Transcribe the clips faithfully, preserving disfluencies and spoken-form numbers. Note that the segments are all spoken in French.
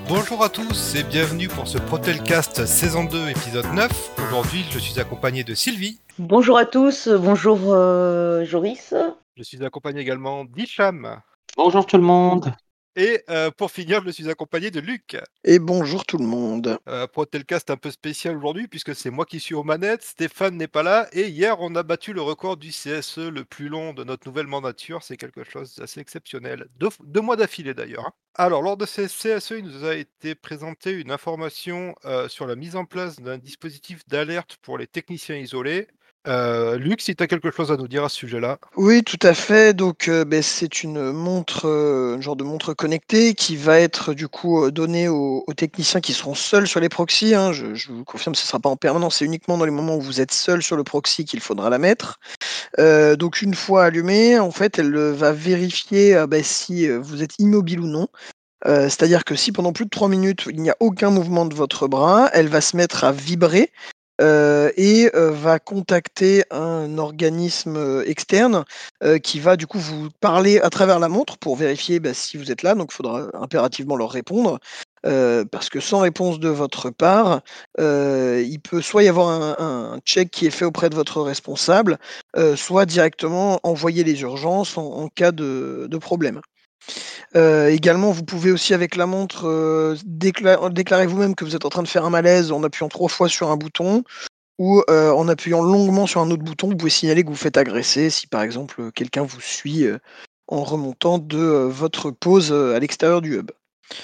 Bonjour à tous et bienvenue pour ce Protelcast saison deux épisode neuf. Aujourd'hui, je suis accompagné de Sylvie. Bonjour à tous, bonjour euh, Joris. Je suis accompagné également d'Hicham. Bonjour tout le monde. Et euh, pour finir, je suis accompagné de Luc. Et bonjour tout le monde. Euh, Protelcast un peu spécial aujourd'hui puisque c'est moi qui suis aux manettes, Stéphane n'est pas là et hier on a battu le record du C S E le plus long de notre nouvelle mandature. C'est quelque chose d'assez exceptionnel. Deux, deux mois d'affilée d'ailleurs. Alors lors de ces C S E, il nous a été présenté une information euh, sur la mise en place d'un dispositif d'alerte pour les techniciens isolés. Euh, Luc, si tu as quelque chose à nous dire à ce sujet-là. Oui, tout à fait. Donc, euh, ben, c'est une montre, euh, un genre de montre connectée qui va être du coup euh, donnée aux, aux techniciens qui seront seuls sur les proxys. Hein. Je, je vous confirme, ce ne sera pas en permanence. C'est uniquement dans les moments où vous êtes seul sur le proxy qu'il faudra la mettre. Euh, donc, une fois allumée, en fait, elle euh, va vérifier euh, ben, si euh, vous êtes immobile ou non. Euh, c'est-à-dire que si pendant plus de trois minutes, il n'y a aucun mouvement de votre bras, elle va se mettre à vibrer. Euh, et euh, va contacter un organisme euh, externe euh, qui va du coup vous parler à travers la montre pour vérifier bah, si vous êtes là. Donc il faudra impérativement leur répondre. Euh, parce que sans réponse de votre part, euh, il peut soit y avoir un, un check qui est fait auprès de votre responsable, euh, soit directement envoyer les urgences en, en cas de, de problème. Euh, également, vous pouvez aussi avec la montre euh, décla- déclarer vous-même que vous êtes en train de faire un malaise en appuyant trois fois sur un bouton ou euh, en appuyant longuement sur un autre bouton. Vous pouvez signaler que vous faites agresser si par exemple quelqu'un vous suit euh, en remontant de euh, votre pause euh, à l'extérieur du hub.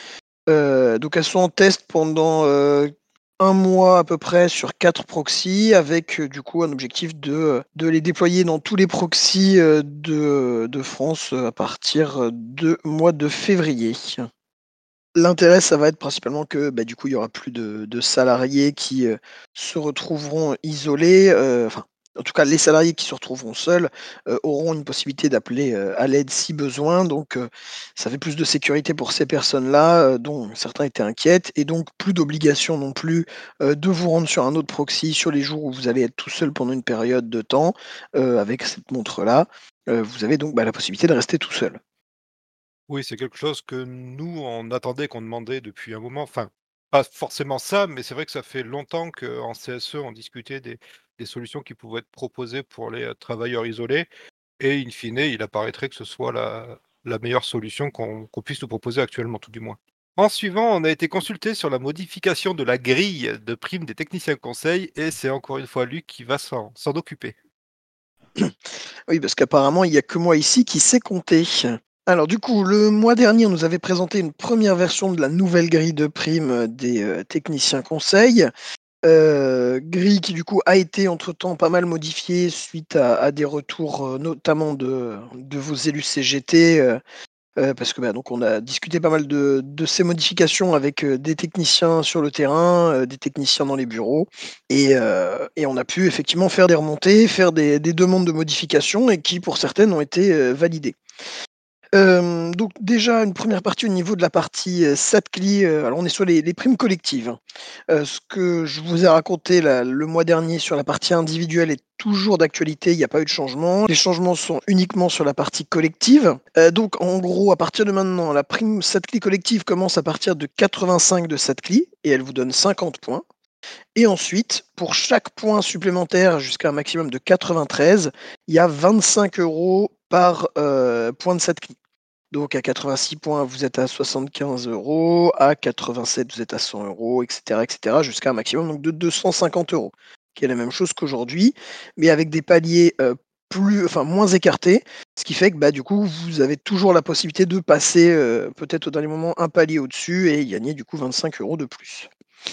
Euh, donc elles sont en test pendant euh, un mois à peu près sur quatre proxys avec euh, du coup un objectif de, de les déployer dans tous les proxys euh, de, de France euh, à partir de mois de février. L'intérêt, ça va être principalement que bah, du coup, il y aura plus de, de salariés qui euh, se retrouveront isolés. euh, Enfin, en tout cas, les salariés qui se retrouveront seuls euh, auront une possibilité d'appeler euh, à l'aide si besoin. Donc, euh, ça fait plus de sécurité pour ces personnes-là, euh, dont certains étaient inquiètes, et donc plus d'obligation non plus euh, de vous rendre sur un autre proxy sur les jours où vous allez être tout seul pendant une période de temps. Euh, avec cette montre-là, euh, vous avez donc bah, la possibilité de rester tout seul. Oui, c'est quelque chose que nous, on attendait, qu'on demandait depuis un moment. Enfin, pas forcément ça, mais c'est vrai que ça fait longtemps qu'en C S E, on discutait des, des solutions qui pouvaient être proposées pour les euh, travailleurs isolés. Et in fine, il apparaîtrait que ce soit la, la meilleure solution qu'on qu'on puisse nous proposer actuellement, tout du moins. En suivant, on a été consulté sur la modification de la grille de primes des techniciens conseils, et c'est encore une fois Luc qui va s'en s'en occuper. Oui, parce qu'apparemment, il n'y a que moi ici qui sais compter. Alors du coup, le mois dernier, on nous avait présenté une première version de la nouvelle grille de primes euh, des euh, techniciens conseils. Euh, grille qui du coup a été entre-temps pas mal modifiée suite à, à des retours euh, notamment de, de vos élus C G T. Euh, euh, parce que bah, donc on a discuté pas mal de, de ces modifications avec euh, des techniciens sur le terrain, euh, des techniciens dans les bureaux, et, euh, et on a pu effectivement faire des remontées, faire des, des demandes de modification et qui pour certaines ont été euh, validées. Euh, donc déjà une première partie au niveau de la partie euh, S A T C L I, euh, alors on est sur les, les primes collectives. Hein. Euh, ce que je vous ai raconté là, le mois dernier sur la partie individuelle est toujours d'actualité, il n'y a pas eu de changement. Les changements sont uniquement sur la partie collective. Euh, donc en gros, à partir de maintenant, la prime S A T C L I collective commence à partir de quatre-vingt-cinq de S A T C L I et elle vous donne cinquante points. Et ensuite, pour chaque point supplémentaire jusqu'à un maximum de quatre-vingt-treize, il y a vingt-cinq euros par euh, point de S A T C L I. Donc à quatre-vingt-six points, vous êtes à soixante-quinze euros, à quatre-vingt-sept, vous êtes à cent euros, et cetera, et cetera, jusqu'à un maximum donc, de deux cent cinquante euros, qui est la même chose qu'aujourd'hui, mais avec des paliers euh, plus, enfin, moins écartés, ce qui fait que bah, du coup, vous avez toujours la possibilité de passer euh, peut-être au dernier moment un palier au-dessus et gagner du coup vingt-cinq euros de plus.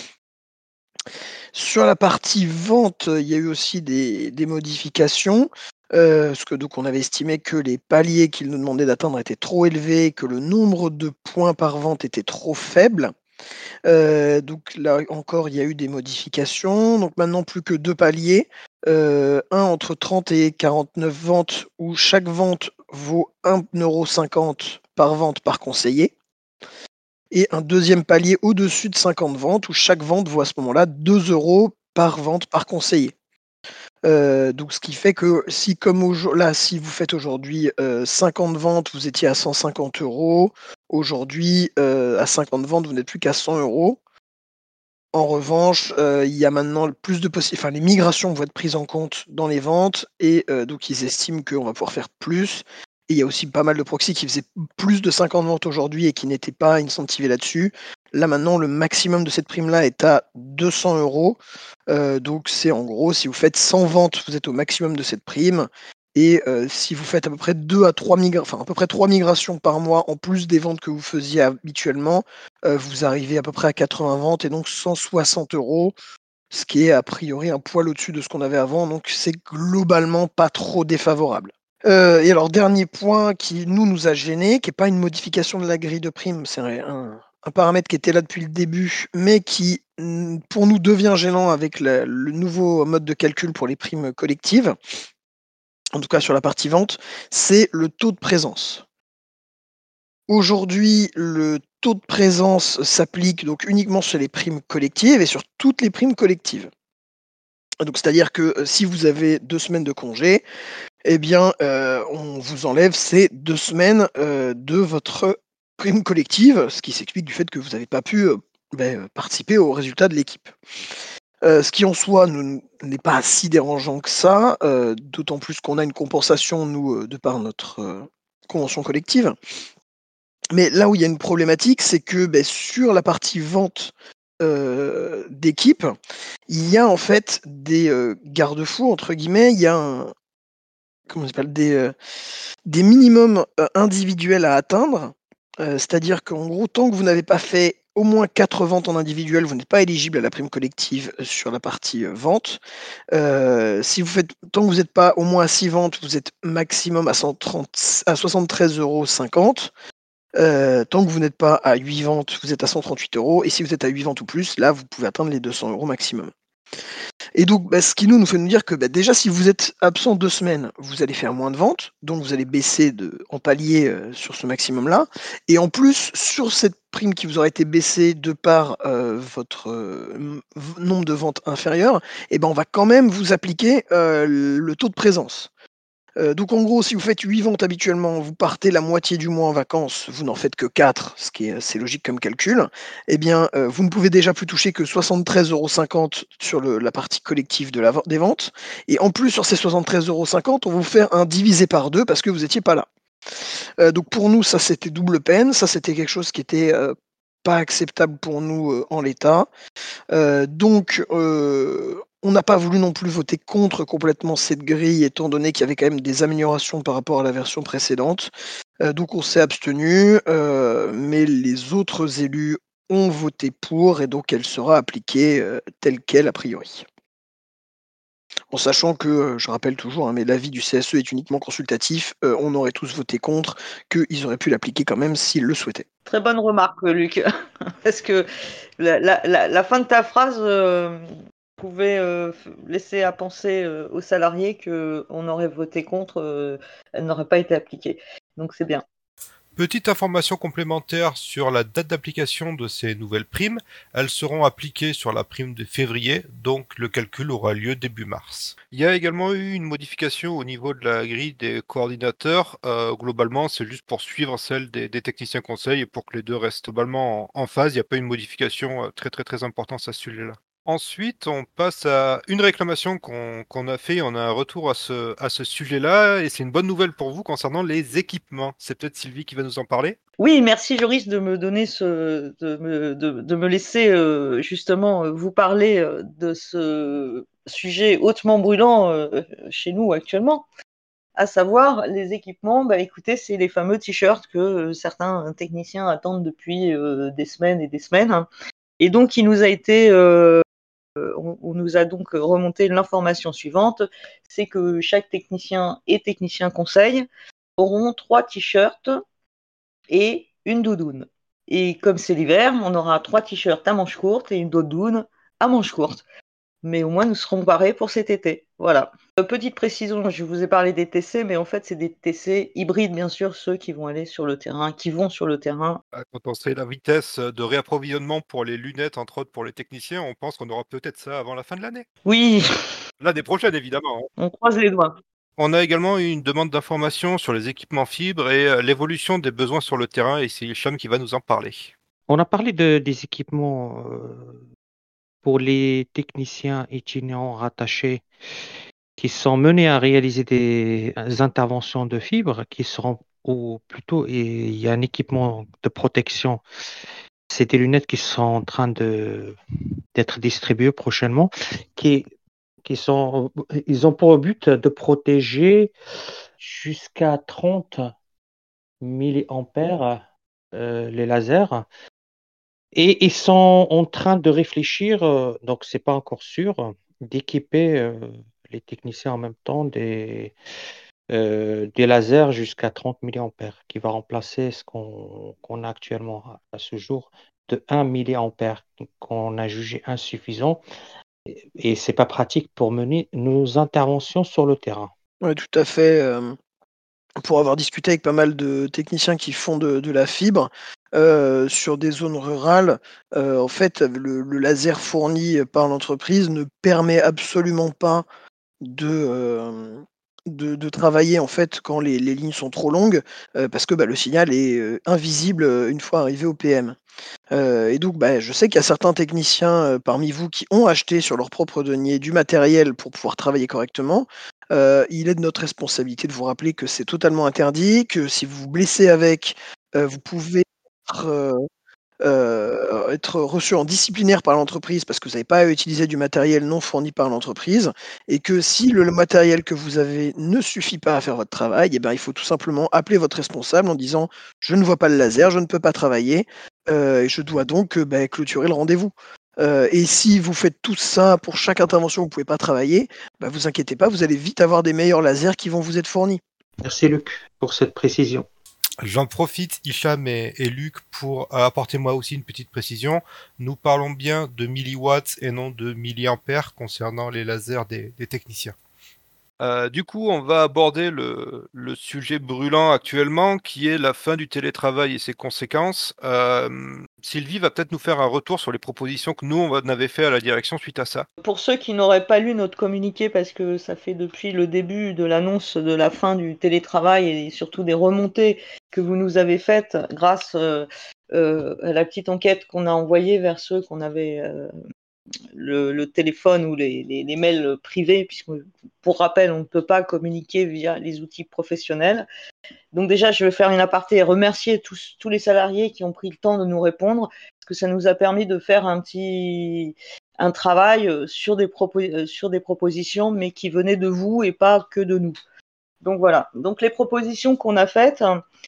Sur la partie vente, il y a eu aussi des, des modifications. Euh, parce que donc on avait estimé que les paliers qu'ils nous demandaient d'atteindre étaient trop élevés, que le nombre de points par vente était trop faible. Euh, donc là encore, il y a eu des modifications. Donc maintenant, plus que deux paliers. Euh, un entre trente et quarante-neuf ventes, où chaque vente vaut un euro cinquante par vente par conseiller. Et un deuxième palier au-dessus de cinquante ventes, où chaque vente vaut à ce moment-là deux euros par vente par conseiller. Euh, donc, ce qui fait que si, comme aujourd- là, si vous faites aujourd'hui euh, cinquante ventes, vous étiez à cent cinquante euros. Aujourd'hui, euh, à cinquante ventes, vous n'êtes plus qu'à cent euros. En revanche, euh, il y a maintenant plus de possibilités. Enfin, les migrations vont être prises en compte dans les ventes et euh, donc ils estiment qu'on va pouvoir faire plus. Et il y a aussi pas mal de proxys qui faisaient plus de cinquante ventes aujourd'hui et qui n'étaient pas incentivés là-dessus. Là maintenant, le maximum de cette prime-là est à deux cents euros. Euh, donc c'est en gros, si vous faites cent ventes, vous êtes au maximum de cette prime. Et euh, si vous faites à peu près deux à trois migra- enfin, à peu près trois migrations par mois en plus des ventes que vous faisiez habituellement, euh, vous arrivez à peu près à quatre-vingts ventes et donc cent soixante euros, ce qui est a priori un poil au-dessus de ce qu'on avait avant, donc c'est globalement pas trop défavorable. Euh, et alors, dernier point qui nous nous a gêné, qui n'est pas une modification de la grille de prime, c'est un, un paramètre qui était là depuis le début, mais qui mm, pour nous devient gênant avec la- le nouveau mode de calcul pour les primes collectives, en tout cas sur la partie vente, c'est le taux de présence. Aujourd'hui, le taux de présence s'applique donc uniquement sur les primes collectives et sur toutes les primes collectives. Donc, c'est-à-dire que euh, si vous avez deux semaines de congé, eh bien, euh, on vous enlève ces deux semaines euh, de votre prime collective, ce qui s'explique du fait que vous n'avez pas pu euh, ben, participer aux résultats de l'équipe. Euh, ce qui en soi ne- n'est pas si dérangeant que ça, euh, d'autant plus qu'on a une compensation, nous, euh, de par notre euh, convention collective. Mais là où il y a une problématique, c'est que ben, sur la partie vente euh, d'équipe, il y a en fait des euh, garde-fous, entre guillemets, il y a un, comment ça s'appelle, des, euh, des minimums euh, individuels à atteindre. Euh, c'est-à-dire qu'en gros, tant que vous n'avez pas fait au moins quatre ventes en individuel, vous n'êtes pas éligible à la prime collective euh, sur la partie euh, vente. Euh, si vous faites, tant que vous n'êtes pas au moins à six ventes, vous êtes maximum à, cent trente, à soixante-treize euros cinquante. Euh, tant que vous n'êtes pas à huit ventes, vous êtes à cent trente-huit euros. Et si vous êtes à huit ventes ou plus, là, vous pouvez atteindre les deux cents euros maximum. Et donc, bah, ce qui nous, nous fait nous dire que bah, déjà, si vous êtes absent deux semaines, vous allez faire moins de ventes, donc vous allez baisser de, en palier euh, sur ce maximum-là. Et en plus, sur cette prime qui vous aura été baissée de par euh, votre euh, m- v- nombre de ventes inférieur, eh ben, on va quand même vous appliquer euh, le taux de présence. Euh, donc en gros, si vous faites huit ventes habituellement, vous partez la moitié du mois en vacances, vous n'en faites que quatre, ce qui est assez logique comme calcul, eh bien euh, vous ne pouvez déjà plus toucher que soixante-treize euros cinquante sur le- la partie collective de la, des ventes. Et en plus, sur ces soixante-treize euros cinquante, on va vous faire un divisé par deux parce que vous n'étiez pas là. Euh, donc pour nous, ça c'était double peine, ça c'était quelque chose qui était euh, pas acceptable pour nous euh, en l'état. Euh, donc, euh, on n'a pas voulu non plus voter contre complètement cette grille, étant donné qu'il y avait quand même des améliorations par rapport à la version précédente. Euh, donc, on s'est abstenu, euh, mais les autres élus ont voté pour, et donc elle sera appliquée euh, telle qu'elle a priori. En sachant que, euh, je rappelle toujours, hein, mais l'avis du C S E est uniquement consultatif, euh, on aurait tous voté contre, qu'ils auraient pu l'appliquer quand même s'ils le souhaitaient. Très bonne remarque, Luc. Parce que la, la- la- la fin de ta phrase euh, pouvait euh, f- laisser à penser euh, aux salariés qu'on aurait voté contre, euh, elle n'aurait pas été appliquée. Donc c'est bien. Petite information complémentaire sur la date d'application de ces nouvelles primes. Elles seront appliquées sur la prime de février, donc le calcul aura lieu début mars. Il y a également eu une modification au niveau de la grille des coordinateurs. Euh, globalement, c'est juste pour suivre celle des, des techniciens conseils et pour que les deux restent globalement en, en phase. Il n'y a pas une modification euh, très très très importante à ce sujet-là. Ensuite, on passe à une réclamation qu'on qu'on a fait. On a un retour à ce, à ce sujet-là, et c'est une bonne nouvelle pour vous concernant les équipements. C'est peut-être Sylvie qui va nous en parler. Oui, merci Joris de me donner ce, de me, de, de me laisser euh, justement euh, vous parler euh, de ce sujet hautement brûlant euh, chez nous actuellement, à savoir les équipements. Bah écoutez, c'est les fameux t-shirts que euh, certains techniciens attendent depuis euh, des semaines et des semaines, hein. Et donc, il nous a été, euh, on, on nous a donc remonté l'information suivante, c'est que chaque technicien et technicien conseil auront trois t-shirts et une doudoune. Et comme c'est l'hiver, on aura trois t-shirts à manches courtes et une doudoune à manches courtes. Mais au moins, nous serons parés pour cet été. Voilà. Euh, petite précision, je vous ai parlé des T C, mais en fait, c'est des T C hybrides, bien sûr, ceux qui vont aller sur le terrain, qui vont sur le terrain. Ah, quand on sait la vitesse de réapprovisionnement pour les lunettes, entre autres pour les techniciens, on pense qu'on aura peut-être ça avant la fin de l'année. Oui, L'année prochaine, évidemment, hein. on croise les doigts. On a également eu une demande d'information sur les équipements fibres et euh, l'évolution des besoins sur le terrain, et c'est Hicham qui va nous en parler. On a parlé de, des équipements euh, pour les techniciens itinérants rattachés qui sont menés à réaliser des interventions de fibres qui seront, ou plutôt, et il y a un équipement de protection. C'est des lunettes qui sont en train de d'être distribuées prochainement, qui, qui sont, ils ont pour but de protéger jusqu'à trente milliampères euh, les lasers. Et ils sont en train de réfléchir, euh, donc c'est pas encore sûr, d'équiper euh, les techniciens en même temps des, euh, des lasers jusqu'à trente milliampères, qui va remplacer ce qu'on qu'on a actuellement à, à ce jour de un milliampère, qu'on a jugé insuffisant. Et, et c'est pas pratique pour mener nos interventions sur le terrain. Ouais, tout à fait. euh, pour avoir discuté avec pas mal de techniciens qui font de, de la fibre, euh, sur des zones rurales, euh, en fait, le, le laser fourni par l'entreprise ne permet absolument pas de, euh, de, de travailler en fait quand les, les lignes sont trop longues, euh, parce que bah, le signal est euh, invisible euh, une fois arrivé au P M. Euh, et donc, bah, je sais qu'il y a certains techniciens euh, parmi vous qui ont acheté sur leur propre denier du matériel pour pouvoir travailler correctement. Euh, il est de notre responsabilité de vous rappeler que c'est totalement interdit, que si vous vous blessez avec, euh, vous pouvez être, euh, euh, être reçu en disciplinaire par l'entreprise parce que vous n'avez pas à utiliser du matériel non fourni par l'entreprise, et que si le, le matériel que vous avez ne suffit pas à faire votre travail, eh ben, il faut tout simplement appeler votre responsable en disant je ne vois pas le laser, je ne peux pas travailler, euh, et je dois donc euh, ben, clôturer le rendez-vous. Euh, et si vous faites tout ça pour chaque intervention, vous ne pouvez pas travailler, ben, vous inquiétez pas, vous allez vite avoir des meilleurs lasers qui vont vous être fournis. Merci Luc pour cette précision. J'en profite, Hicham et, et Luc, pour euh, apporter moi aussi une petite précision. Nous parlons bien de milliwatts et non de milliampères concernant les lasers des, des techniciens. Euh, du coup, on va aborder le, le sujet brûlant actuellement, qui est la fin du télétravail et ses conséquences. Euh, Sylvie va peut-être nous faire un retour sur les propositions que nous, on avait fait à la direction suite à ça. Pour ceux qui n'auraient pas lu notre communiqué, parce que ça fait depuis le début de l'annonce de la fin du télétravail et surtout des remontées que vous nous avez faites grâce euh, euh, à la petite enquête qu'on a envoyée vers ceux qu'on avait euh, le, le téléphone ou les, les, les mails privés, puisque pour rappel, on ne peut pas communiquer via les outils professionnels. Donc déjà, je vais faire une aparté et remercier tous, tous les salariés qui ont pris le temps de nous répondre, parce que ça nous a permis de faire un petit un travail sur des, propos, sur des propositions, mais qui venaient de vous et pas que de nous. Donc voilà. Donc les propositions qu'on a faites,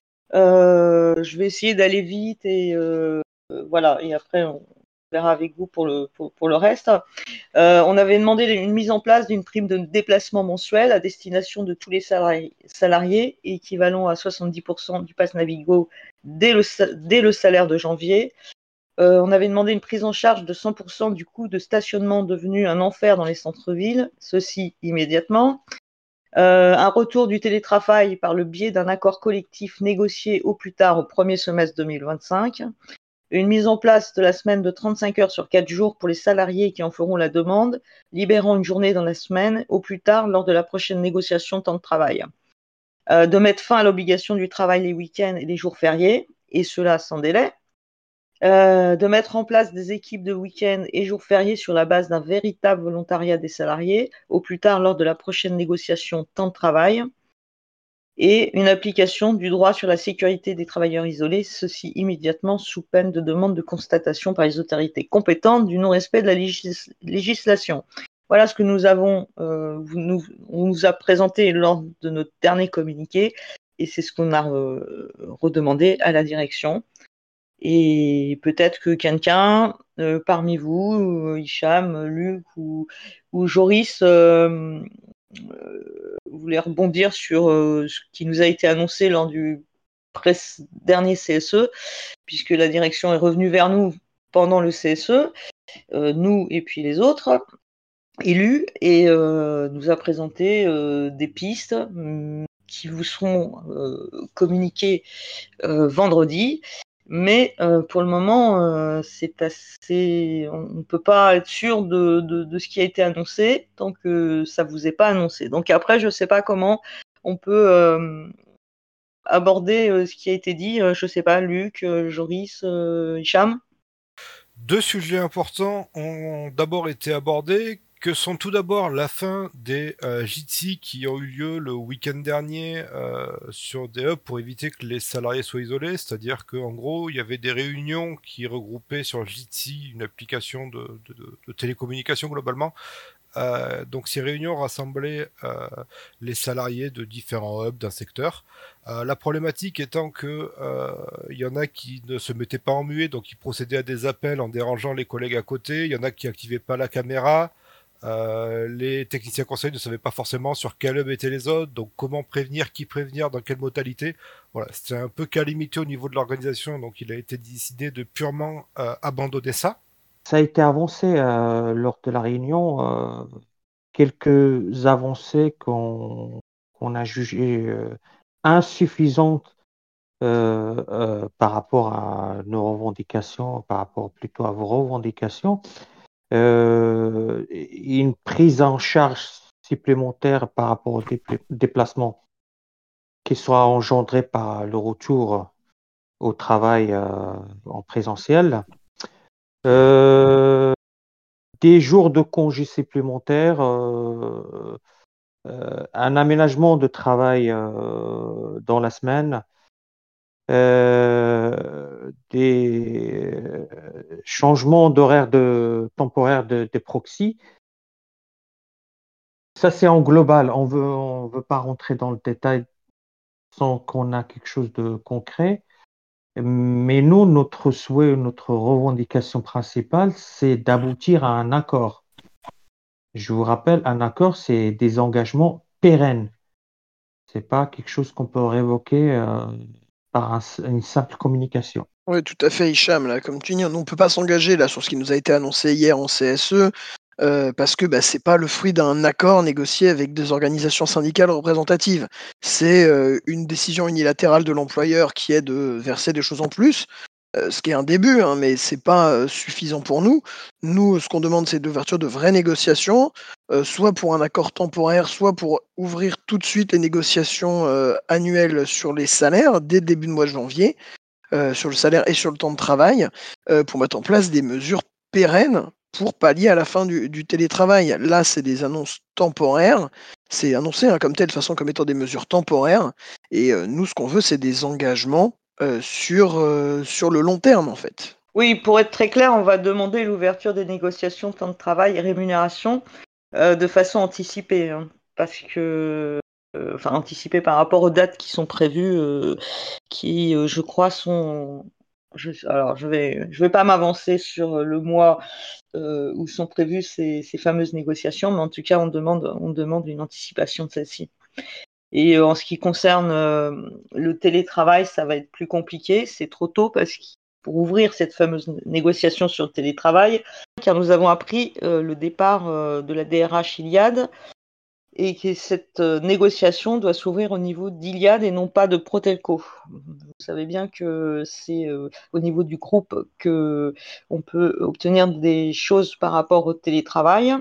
euh, je vais essayer d'aller vite et euh, voilà. Et après, on verra avec vous pour le, pour, pour le reste. Euh, on avait demandé une mise en place d'une prime de déplacement mensuel à destination de tous les salariés, salariés équivalent à soixante-dix pour cent du pass Navigo dès le, dès le salaire de janvier. Euh, on avait demandé une prise en charge de cent pour cent du coût de stationnement devenu un enfer dans les centres-villes, ceci immédiatement. Euh, un retour du télétravail par le biais d'un accord collectif négocié au plus tard au premier semestre deux mille vingt-cinq. Une mise en place de la semaine de trente-cinq heures sur quatre jours pour les salariés qui en feront la demande, libérant une journée dans la semaine, au plus tard lors de la prochaine négociation temps de travail. Euh, de mettre fin à l'obligation du travail les week-ends et les jours fériés, et cela sans délai. Euh, de mettre en place des équipes de week-end et jours fériés sur la base d'un véritable volontariat des salariés, au plus tard lors de la prochaine négociation temps de travail. Et une application du droit sur la sécurité des travailleurs isolés, ceci immédiatement sous peine de demande de constatation par les autorités compétentes du non-respect de la légis- législation. Voilà ce que nous avons, euh, nous, on nous a présenté lors de notre dernier communiqué, et c'est ce qu'on a euh, redemandé à la direction. Et peut-être que quelqu'un euh, parmi vous, euh, Hicham, Luc ou, ou Joris, euh, euh, voulait rebondir sur euh, ce qui nous a été annoncé lors du presse- dernier C S E, puisque la direction est revenue vers nous pendant le C S E, euh, nous et puis les autres. élu et euh, nous a présenté euh, des pistes hum, qui vous seront euh, communiquées euh, vendredi. Mais euh, pour le moment, euh, c'est assez. On ne peut pas être sûr de, de, de ce qui a été annoncé tant que ça vous est pas annoncé. Donc après, je ne sais pas comment on peut euh, aborder euh, ce qui a été dit. Euh, je ne sais pas, Luc, euh, Joris, euh, Hicham. Deux sujets importants ont d'abord été abordés, que sont tout d'abord la fin des euh, J T C qui ont eu lieu le week-end dernier euh, sur des hubs pour éviter que les salariés soient isolés, c'est-à-dire qu'en gros, il y avait des réunions qui regroupaient sur J T C une application de, de, de, de télécommunication globalement. Euh, donc ces réunions rassemblaient euh, les salariés de différents hubs d'un secteur. Euh, la problématique étant que euh, il y en a qui ne se mettaient pas en muet, donc ils procédaient à des appels en dérangeant les collègues à côté. Il y en a qui activaient pas la caméra. Euh, les techniciens conseils ne savaient pas forcément sur quel hub étaient les autres, donc comment prévenir, qui prévenir, dans quelle modalité. Voilà, c'était un peu cas limité au niveau de l'organisation, donc il a été décidé de purement euh, abandonner ça. Ça a été avancé euh, lors de la réunion, euh, quelques avancées qu'on qu'on a jugées euh, insuffisantes euh, euh, par rapport à nos revendications, par rapport plutôt à vos revendications. Euh, une prise en charge supplémentaire par rapport au dépla- déplacement qui soit engendré par le retour au travail euh, en présentiel. Euh, des jours de congés supplémentaires, euh, euh, un aménagement de travail euh, dans la semaine, euh, des euh, changements d'horaire de, temporaire de, des proxys. Ça, c'est en global. On veut, on veut pas rentrer dans le détail sans qu'on a quelque chose de concret. Mais nous, notre souhait, notre revendication principale, c'est d'aboutir à un accord. Je vous rappelle, un accord, c'est des engagements pérennes. C'est pas quelque chose qu'on peut révoquer euh, par un- une simple communication. Oui, tout à fait, Hicham. Là, comme tu dis, on ne peut pas s'engager là sur ce qui nous a été annoncé hier en C S E euh, parce que bah, c'est pas le fruit d'un accord négocié avec des organisations syndicales représentatives. C'est euh, une décision unilatérale de l'employeur qui est de verser des choses en plus. Euh, ce qui est un début, hein, mais c'est pas euh, suffisant pour nous. Nous, ce qu'on demande, c'est l'ouverture de vraies négociations, euh, soit pour un accord temporaire, soit pour ouvrir tout de suite les négociations euh, annuelles sur les salaires dès le début de mois de janvier, euh, sur le salaire et sur le temps de travail, euh, pour mettre en place des mesures pérennes pour pallier à la fin du, du télétravail. Là, c'est des annonces temporaires. C'est annoncé hein, comme tel, de façon comme étant des mesures temporaires. Et euh, nous, ce qu'on veut, c'est des engagements euh, sur, euh, sur le long terme, en fait. Oui, pour être très clair, on va demander l'ouverture des négociations temps de travail et rémunération euh, de façon anticipée, hein, parce que, euh, enfin, anticipée par rapport aux dates qui sont prévues, euh, qui, euh, je crois, sont. Je, alors, je vais, je vais pas m'avancer sur le mois euh, où sont prévues ces, ces fameuses négociations, mais en tout cas, on demande, on demande une anticipation de celle-ci. Et euh, en ce qui concerne euh, le télétravail, ça va être plus compliqué. C'est trop tôt parce que pour ouvrir cette fameuse négociation sur le télétravail, car nous avons appris euh, le départ euh, de la D R H Iliad et que cette euh, négociation doit s'ouvrir au niveau d'Iliad et non pas de Protelco. Vous savez bien que c'est euh, au niveau du groupe que on peut obtenir des choses par rapport au télétravail.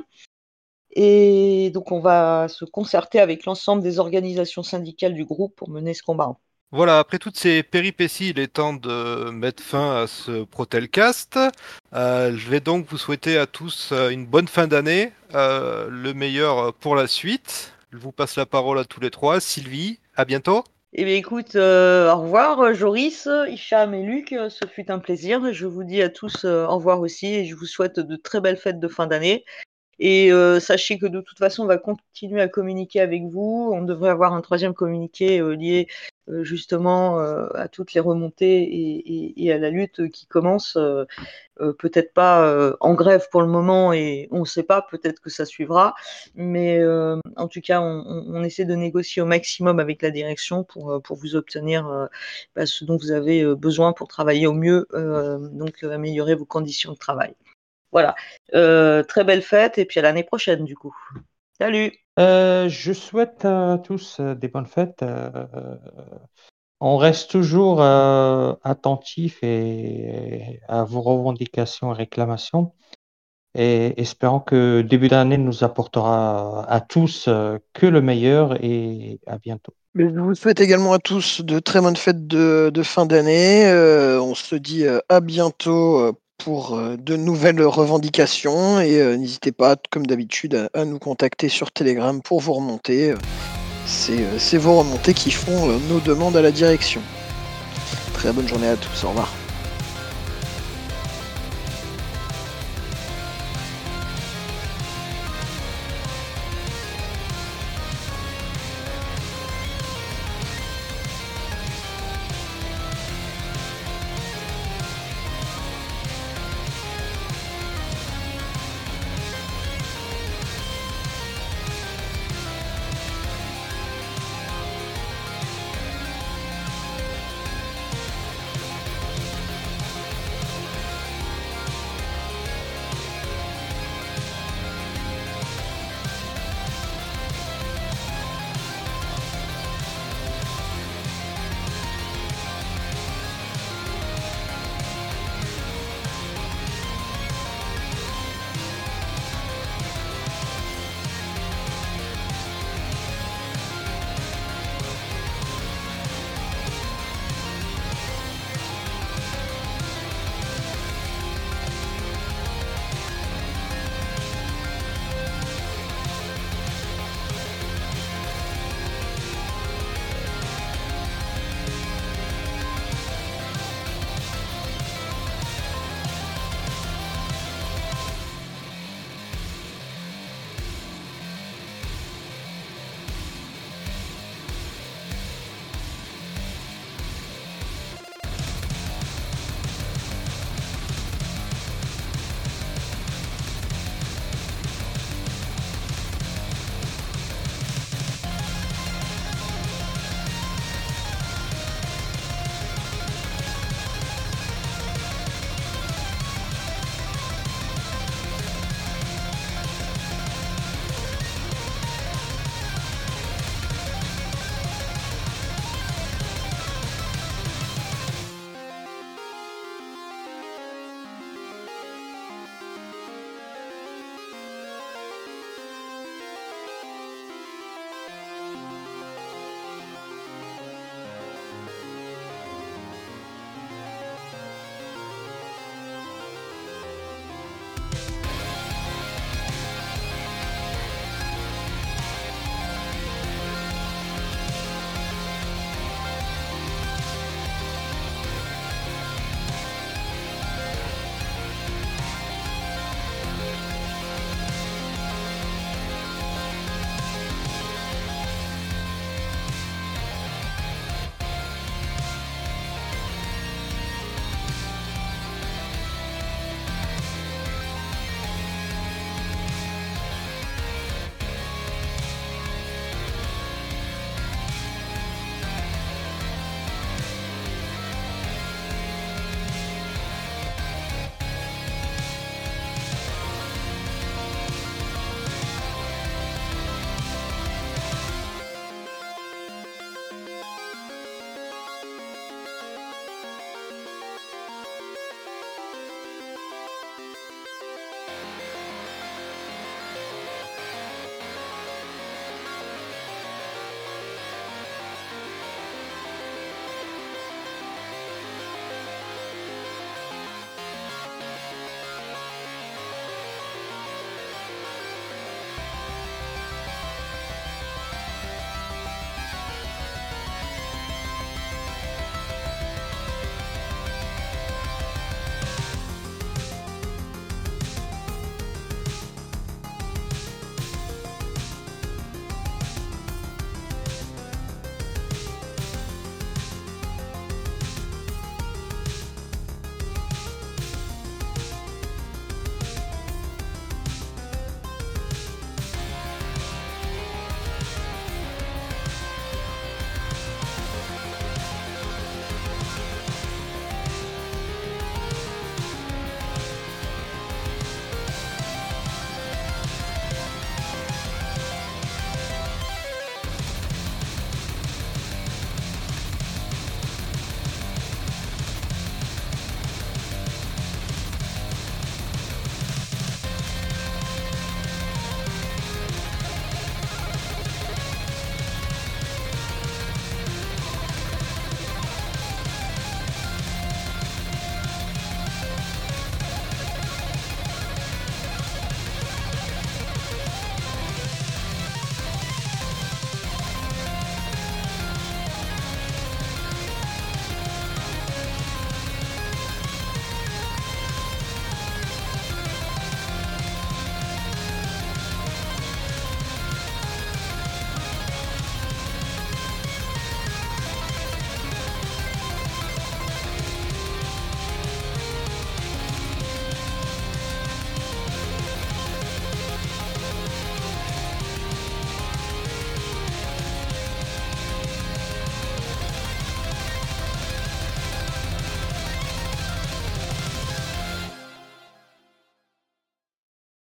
Et donc, on va se concerter avec l'ensemble des organisations syndicales du groupe pour mener ce combat. Voilà, après toutes ces péripéties, il est temps de mettre fin à ce Protelcast. Euh, je vais donc vous souhaiter à tous euh, une bonne fin d'année, euh, le meilleur pour la suite. Je vous passe la parole à tous les trois. Sylvie, à bientôt. Eh bien, écoute, euh, au revoir, Joris, Hicham et Luc. Ce fut un plaisir. Je vous dis à tous euh, au revoir aussi et je vous souhaite de très belles fêtes de fin d'année. Et euh, sachez que de toute façon, on va continuer à communiquer avec vous. On devrait avoir un troisième communiqué euh, lié euh, justement euh, à toutes les remontées et, et, et à la lutte qui commence. Euh, euh, peut-être pas euh, en grève pour le moment et on ne sait pas, peut-être que ça suivra. Mais euh, en tout cas, on, on, essaie de négocier au maximum avec la direction pour, pour vous obtenir euh, bah, ce dont vous avez besoin pour travailler au mieux, euh, donc améliorer vos conditions de travail. voilà. Euh, très belle fête et puis à l'année prochaine du coup. Salut. Euh, je souhaite à tous euh, des bonnes fêtes. Euh, on reste toujours euh, attentif et à vos revendications et réclamations. Et espérons que début d'année nous apportera à tous euh, que le meilleur et à bientôt. Mais je vous souhaite également à tous de très bonnes fêtes de, de fin d'année. Euh, on se dit euh, à bientôt euh, pour euh, de nouvelles revendications et euh, n'hésitez pas, comme d'habitude, à, à nous contacter sur Telegram pour vos remontées. C'est euh, c'est vos remontées qui font euh, nos demandes à la direction. Très bonne journée à tous, au revoir.